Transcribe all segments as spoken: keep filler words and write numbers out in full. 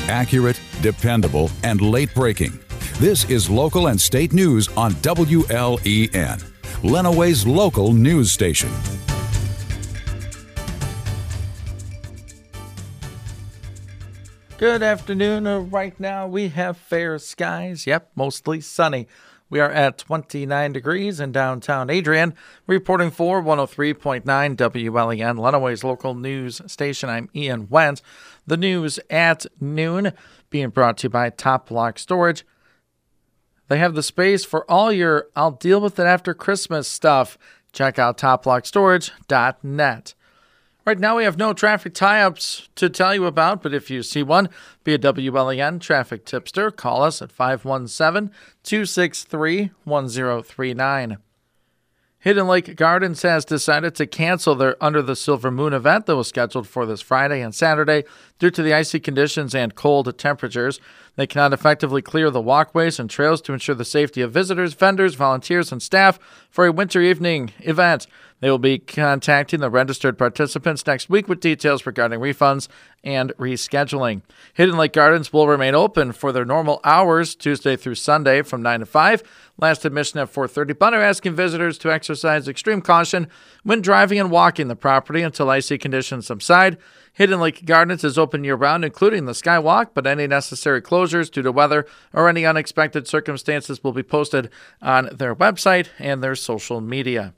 Accurate, dependable, and late-breaking. This is local and state news on W L E N, Lenawee's local news station. Good afternoon. Uh, right now we have fair skies. Yep, mostly sunny. We are at twenty-nine degrees in downtown Adrian. Reporting for one oh three point nine W L E N, Lenawee's local news station. I'm Ian Wendt. The news at noon being brought to you by Top Lock Storage. They have the space for all your I'll deal with it after Christmas stuff. Check out top lock storage dot net. Right now, we have no traffic tie-ups to tell you about, but if you see one, be a W L E N traffic tipster. Call us at five one seven, two six three, one zero three nine. Hidden Lake Gardens has decided to cancel their Under the Silver Moon event that was scheduled for this Friday and Saturday due to the icy conditions and cold temperatures. They cannot effectively clear the walkways and trails to ensure the safety of visitors, vendors, volunteers, and staff for a winter evening event. They will be contacting the registered participants next week with details regarding refunds and rescheduling. Hidden Lake Gardens will remain open for their normal hours Tuesday through Sunday from nine to five. Last admission at four thirty, but are asking visitors to exercise extreme caution when driving and walking the property until icy conditions subside. Hidden Lake Gardens is open year-round, including the Skywalk, but any necessary closures due to weather or any unexpected circumstances will be posted on their website and their social media.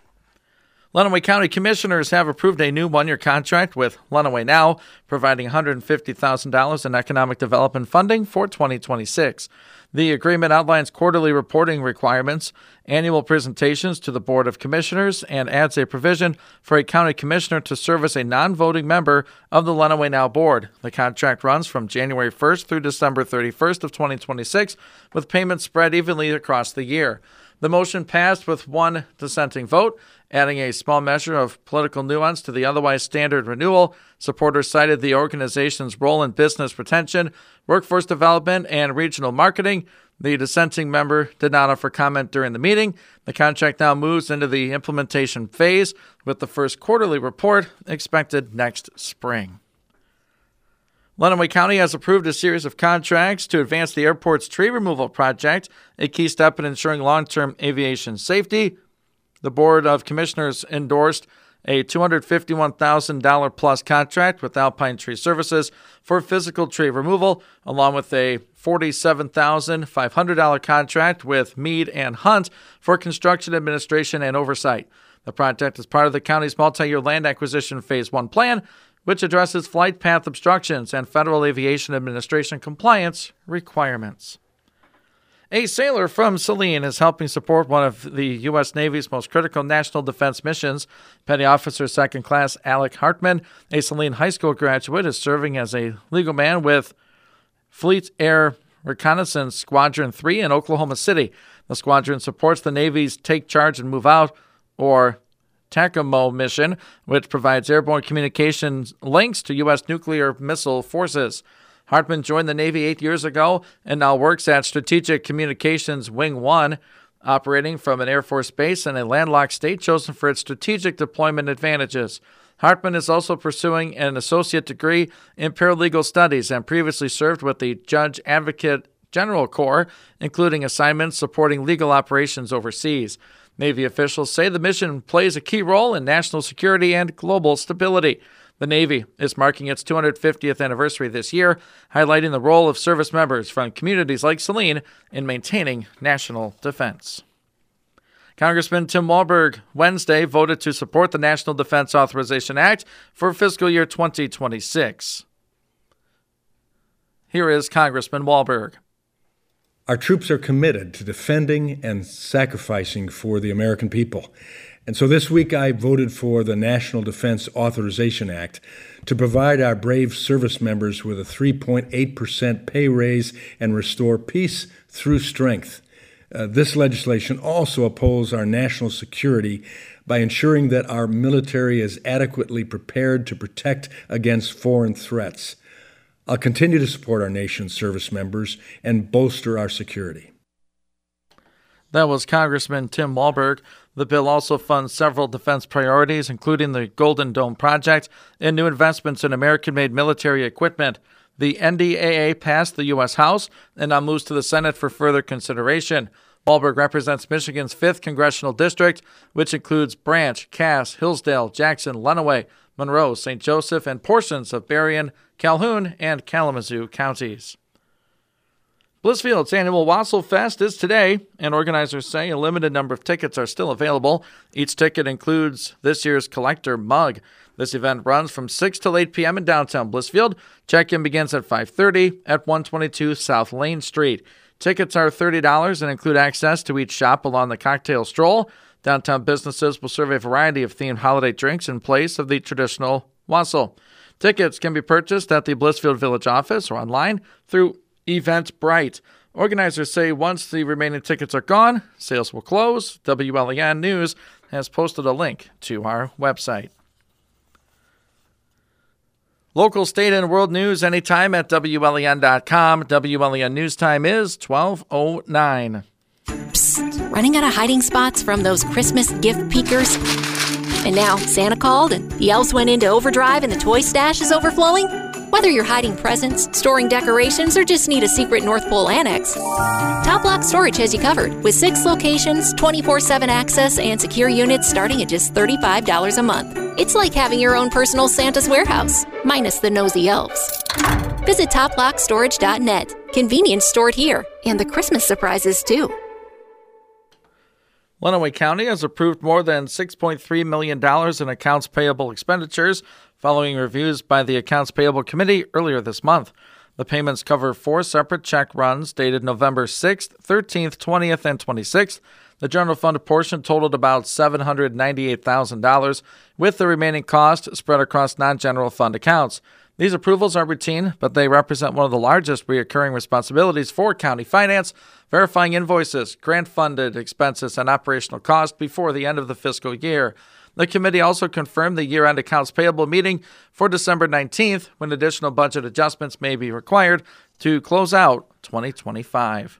Lenawee County Commissioners have approved a new one-year contract with Lenawee Now, providing one hundred fifty thousand dollars in economic development funding for twenty twenty-six. The agreement outlines quarterly reporting requirements, annual presentations to the Board of Commissioners, and adds a provision for a county commissioner to serve as a non-voting member of the Lenawee Now Board. The contract runs from January first through December thirty-first of twenty twenty-six, with payments spread evenly across the year. The motion passed with one dissenting vote, adding a small measure of political nuance to the otherwise standard renewal. Supporters cited the organization's role in business retention, workforce development, and regional marketing. The dissenting member did not offer comment during the meeting. The contract now moves into the implementation phase, with the first quarterly report expected next spring. Lenawee County has approved a series of contracts to advance the airport's tree removal project, a key step in ensuring long-term aviation safety. The Board of Commissioners endorsed a two hundred fifty-one thousand dollars plus contract with Alpine Tree Services for physical tree removal, along with a forty-seven thousand five hundred dollars contract with Mead and Hunt for construction administration and oversight. The project is part of the county's multi-year land acquisition Phase one plan, which addresses flight path obstructions and Federal Aviation Administration compliance requirements. A sailor from Saline is helping support one of the U S Navy's most critical national defense missions. Petty Officer Second Class Alec Hartman, a Saline High School graduate, is serving as a legal man with Fleet Air Reconnaissance Squadron three in Oklahoma City. The squadron supports the Navy's Take Charge and Move Out, or TACAMO mission, which provides airborne communications links to U S nuclear missile forces. Hartman joined the Navy eight years ago and now works at Strategic Communications Wing one, operating from an Air Force base in a landlocked state chosen for its strategic deployment advantages. Hartman is also pursuing an associate degree in paralegal studies and previously served with the Judge Advocate General Corps, including assignments supporting legal operations overseas. Navy officials say the mission plays a key role in national security and global stability. The Navy is marking its two hundred fiftieth anniversary this year, highlighting the role of service members from communities like Saline in maintaining national defense. Congressman Tim Walberg Wednesday voted to support the National Defense Authorization Act for fiscal year twenty twenty-six. Here is Congressman Walberg. Our troops are committed to defending and sacrificing for the American people. And so this week I voted for the National Defense Authorization Act to provide our brave service members with a three point eight percent pay raise and restore peace through strength. Uh, this legislation also upholds our national security by ensuring that our military is adequately prepared to protect against foreign threats. I'll continue to support our nation's service members and bolster our security. That was Congressman Tim Walberg. The bill also funds several defense priorities, including the Golden Dome project and new investments in American-made military equipment. The N D A A passed the U S House and now moves to the Senate for further consideration. Wahlberg represents Michigan's fifth congressional district, which includes Branch, Cass, Hillsdale, Jackson, Lenawee, Monroe, Saint Joseph, and portions of Berrien, Calhoun, and Kalamazoo counties. Blissfield's annual Wassail Fest is today, and organizers say a limited number of tickets are still available. Each ticket includes this year's collector mug. This event runs from six till eight p.m. in downtown Blissfield. Check-in begins at five thirty at one twenty-two South Lane Street. Tickets are thirty dollars and include access to each shop along the cocktail stroll. Downtown businesses will serve a variety of themed holiday drinks in place of the traditional wassail. Tickets can be purchased at the Blissfield Village office or online through Eventbrite. Organizers say once the remaining tickets are gone, sales will close. W L E N News has posted a link to our website. Local, state, and world news anytime at W L E N dot com. W L E N News Time is twelve oh nine. Psst, running out of hiding spots from those Christmas gift peekers? And now Santa called and the elves went into overdrive and the toy stash is overflowing? Whether you're hiding presents, storing decorations, or just need a secret North Pole annex, Top Lock Storage has you covered with six locations, twenty-four seven access, and secure units starting at just thirty-five dollars a month. It's like having your own personal Santa's warehouse, minus the nosy elves. Visit top lock storage dot net. Convenience stored here, and the Christmas surprises, too. Lenawee County has approved more than six point three million dollars in accounts payable expenditures following reviews by the Accounts Payable Committee earlier this month. The payments cover four separate check runs dated November sixth, thirteenth, twentieth, and twenty-sixth. The general fund portion totaled about seven hundred ninety-eight thousand dollars, with the remaining cost spread across non-general fund accounts. These approvals are routine, but they represent one of the largest recurring responsibilities for county finance, verifying invoices, grant-funded expenses, and operational costs before the end of the fiscal year. The committee also confirmed the year-end accounts payable meeting for December nineteenth, when additional budget adjustments may be required to close out twenty twenty-five.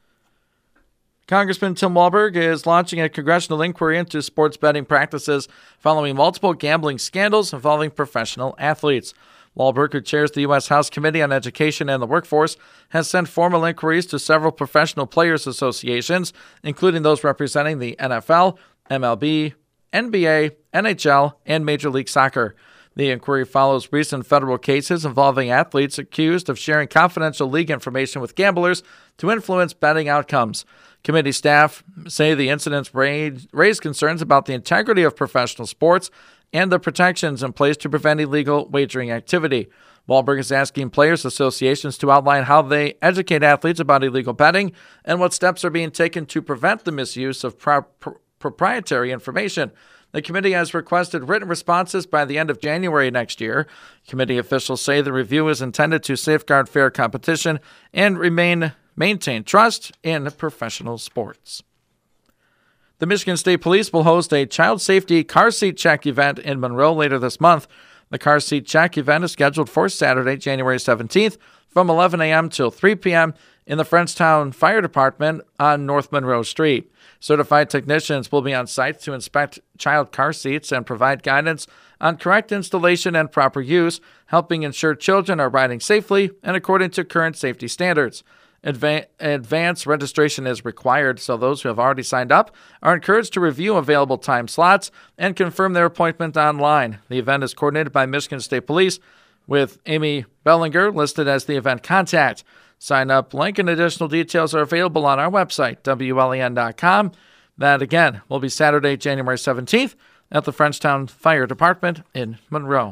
Congressman Tim Walberg is launching a congressional inquiry into sports betting practices following multiple gambling scandals involving professional athletes. Walberg, who chairs the U S House Committee on Education and the Workforce, has sent formal inquiries to several professional players associations, including those representing the N F L, M L B, N B A, N H L, and Major League Soccer. The inquiry follows recent federal cases involving athletes accused of sharing confidential league information with gamblers to influence betting outcomes. Committee staff say the incidents raised concerns about the integrity of professional sports and the protections in place to prevent illegal wagering activity. Walberg is asking players' associations to outline how they educate athletes about illegal betting and what steps are being taken to prevent the misuse of pro- pro- proprietary information. The committee has requested written responses by the end of January next year. Committee officials say the review is intended to safeguard fair competition and remain maintain trust in professional sports. The Michigan State Police will host a child safety car seat check event in Monroe later this month. The car seat check event is scheduled for Saturday, January seventeenth from eleven a.m. till three p.m. in the Frenchtown Fire Department on North Monroe Street. Certified technicians will be on site to inspect child car seats and provide guidance on correct installation and proper use, helping ensure children are riding safely and according to current safety standards. Adva- advance registration is required, so those who have already signed up are encouraged to review available time slots and confirm their appointment online. The event is coordinated by Michigan State Police, with Amy Bellinger listed as the event contact. Sign up link and additional details are available on our website, W L E N dot com. That, again, will be Saturday, January seventeenth at the Frenchtown Fire Department in Monroe.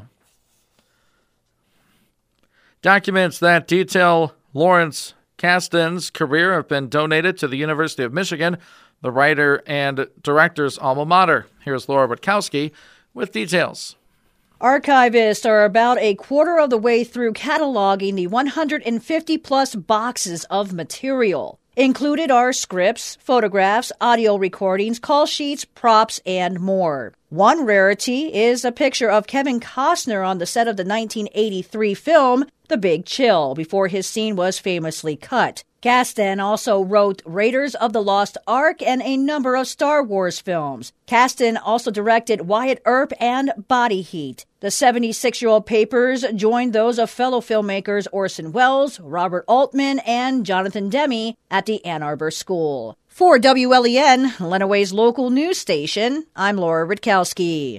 Documents that detail Lawrence Kasten's career have been donated to the University of Michigan, the writer and director's alma mater. Here's Laura Witkowski with details. Archivists are about a quarter of the way through cataloging the one hundred fifty plus boxes of material. Included are scripts, photographs, audio recordings, call sheets, props, and more. One rarity is a picture of Kevin Costner on the set of the nineteen eighty-three film The Big Chill, before his scene was famously cut. Kasdan also wrote Raiders of the Lost Ark and a number of Star Wars films. Kasdan also directed Wyatt Earp and Body Heat. The seventy-six-year-old papers joined those of fellow filmmakers Orson Welles, Robert Altman, and Jonathan Demme at the Ann Arbor School. For W L E N, Lenawee's local news station, I'm Laura Rutkowski.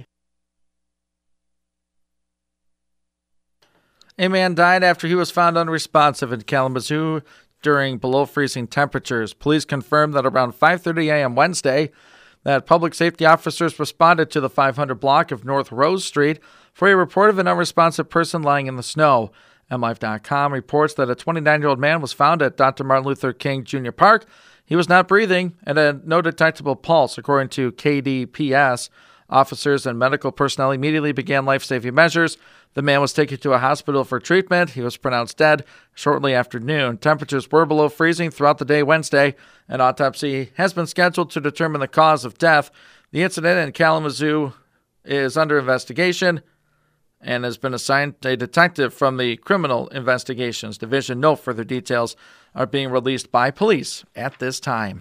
A man died after he was found unresponsive in Kalamazoo during below-freezing temperatures. Police confirmed that around five thirty a.m. Wednesday, that public safety officers responded to the five hundred block of North Rose Street for a report of an unresponsive person lying in the snow. M Life dot com reports that a twenty-nine-year-old man was found at Doctor Martin Luther King Junior Park. He was not breathing and had no detectable pulse, according to K D P S. Officers and medical personnel immediately began life-saving measures. The man was taken to a hospital for treatment. He was pronounced dead shortly after noon. Temperatures were below freezing throughout the day Wednesday. An autopsy has been scheduled to determine the cause of death. The incident in Kalamazoo is under investigation and has been assigned a detective from the Criminal Investigations Division. No further details are being released by police at this time.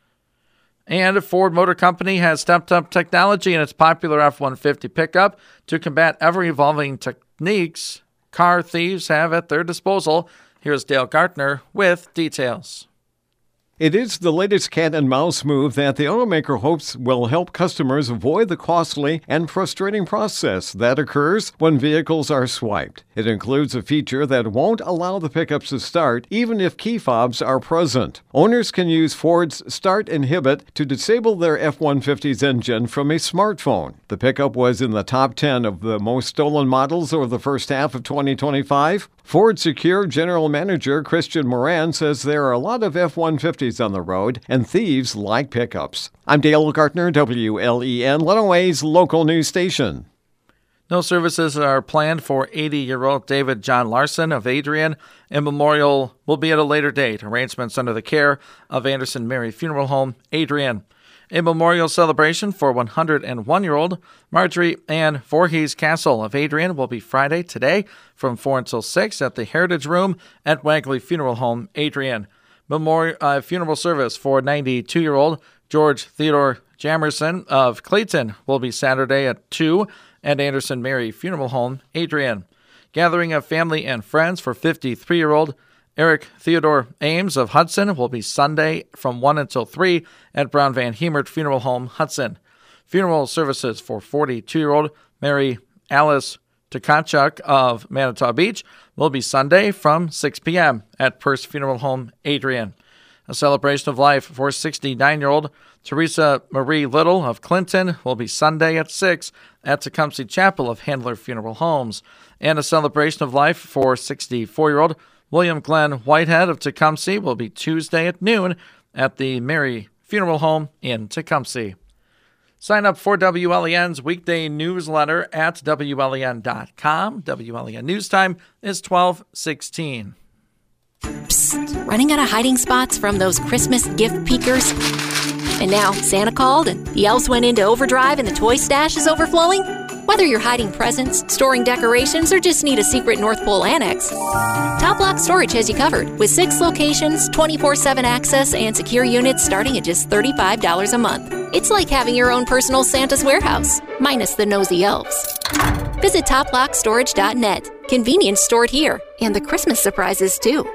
And Ford Motor Company has stepped up technology in its popular F one fifty pickup to combat ever-evolving techniques car thieves have at their disposal. Here's Dale Gartner with details. It is the latest cat and mouse move that the automaker hopes will help customers avoid the costly and frustrating process that occurs when vehicles are swiped. It includes a feature that won't allow the pickups to start even if key fobs are present. Owners can use Ford's Start Inhibit to disable their F one fifty's engine from a smartphone. The pickup was in the top ten of the most stolen models over the first half of twenty twenty-five. Ford Secure General Manager Christian Moran says there are a lot of F one fifties on the road, and thieves like pickups. I'm Dale Gartner, W L E N, Lenawee's local news station. No services are planned for eighty-year-old David John Larson of Adrian. A memorial will be at a later date. Arrangements under the care of Anderson Mary Funeral Home, Adrian. A memorial celebration for one hundred one-year-old Marjorie Ann Voorhees Castle of Adrian will be Friday today from four until six at the Heritage Room at Wagley Funeral Home, Adrian. Memorial uh, funeral service for ninety-two-year-old George Theodore Jamerson of Clayton will be Saturday at two at Anderson Mary Funeral Home, Adrian. Gathering of family and friends for fifty-three-year-old Eric Theodore Ames of Hudson will be Sunday from one until three at Brown Van Hemert Funeral Home, Hudson. Funeral services for forty-two-year-old Mary Alice Tkachuk of Manitoba Beach will be Sunday from six p.m. at Purse Funeral Home, Adrian. A celebration of life for sixty-nine-year-old Teresa Marie Little of Clinton will be Sunday at six at Tecumseh Chapel of Handler Funeral Homes. And a celebration of life for sixty-four-year-old William Glenn Whitehead of Tecumseh will be Tuesday at noon at the Mary Funeral Home in Tecumseh. Sign up for W L E N's weekday newsletter at W L E N dot com. W L E N News Time is twelve sixteen. Psst, running out of hiding spots from those Christmas gift peekers? And now Santa called and the elves went into overdrive and the toy stash is overflowing? Whether you're hiding presents, storing decorations, or just need a secret North Pole annex, Top Lock Storage has you covered with six locations, twenty-four seven access, and secure units starting at just thirty-five dollars a month. It's like having your own personal Santa's warehouse, minus the nosy elves. Visit top lock storage dot net. Convenience stored here, and the Christmas surprises too.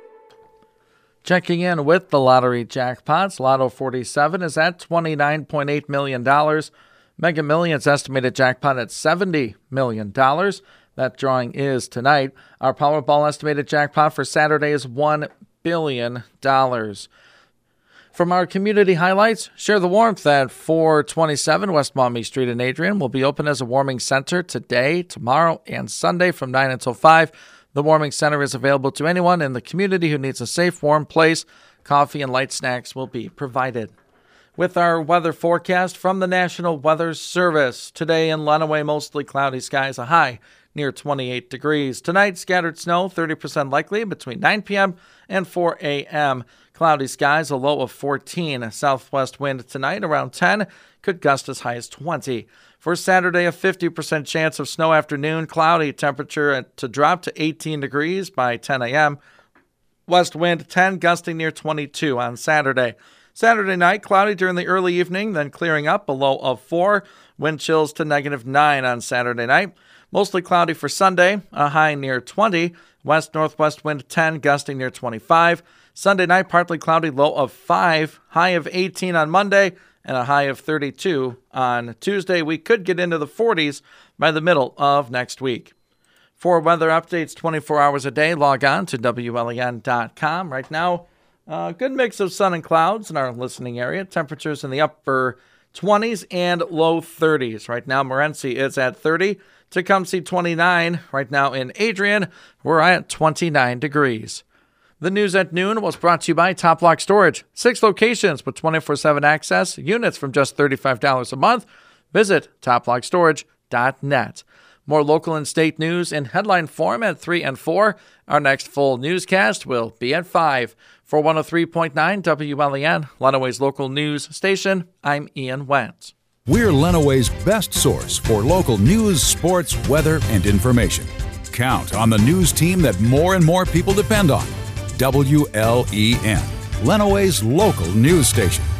Checking in with the lottery jackpots, Lotto forty-seven is at twenty-nine point eight million dollars. Mega Millions estimated jackpot at seventy million dollars. That drawing is tonight. Our Powerball estimated jackpot for Saturday is one billion dollars. From our community highlights, share the warmth at four twenty-seven West Maumee Street in Adrian will be open as a warming center today, tomorrow, and Sunday from nine until five. The warming center is available to anyone in the community who needs a safe, warm place. Coffee and light snacks will be provided. With our weather forecast from the National Weather Service. Today in Lenawee, mostly cloudy skies, a high near twenty-eight degrees. Tonight, scattered snow, thirty percent likely between nine p.m. and four a.m. Cloudy skies, a low of fourteen. A southwest wind tonight around ten, could gust as high as twenty. For Saturday, a fifty percent chance of snow afternoon, cloudy, temperature to drop to eighteen degrees by ten a.m. West wind ten, gusting near twenty-two on Saturday. Saturday night, cloudy during the early evening, then clearing up, a low of four. Wind chills to negative nine on Saturday night. Mostly cloudy for Sunday, a high near twenty. West-northwest wind ten, gusting near twenty-five. Sunday night, partly cloudy, low of five. High of eighteen on Monday, and a high of thirty-two on Tuesday. We could get into the forties by the middle of next week. For weather updates twenty-four hours a day, log on to W L E N dot com. Right now, a good mix of sun and clouds in our listening area. Temperatures in the upper twenties and low thirties. Right now, Morenci is at thirty. Tecumseh, twenty-nine. Right now in Adrian, we're at twenty-nine degrees. The news at noon was brought to you by Top Lock Storage. Six locations with twenty-four seven access. Units from just thirty-five dollars a month. Visit top lock storage dot net. More local and state news in headline form at three and four. Our next full newscast will be at five. For one oh three point nine W L E N, Lenawee's local news station, I'm Ian Wentz. We're Lenawee's best source for local news, sports, weather, and information. Count on the news team that more and more people depend on. W L E N, Lenawee's local news station.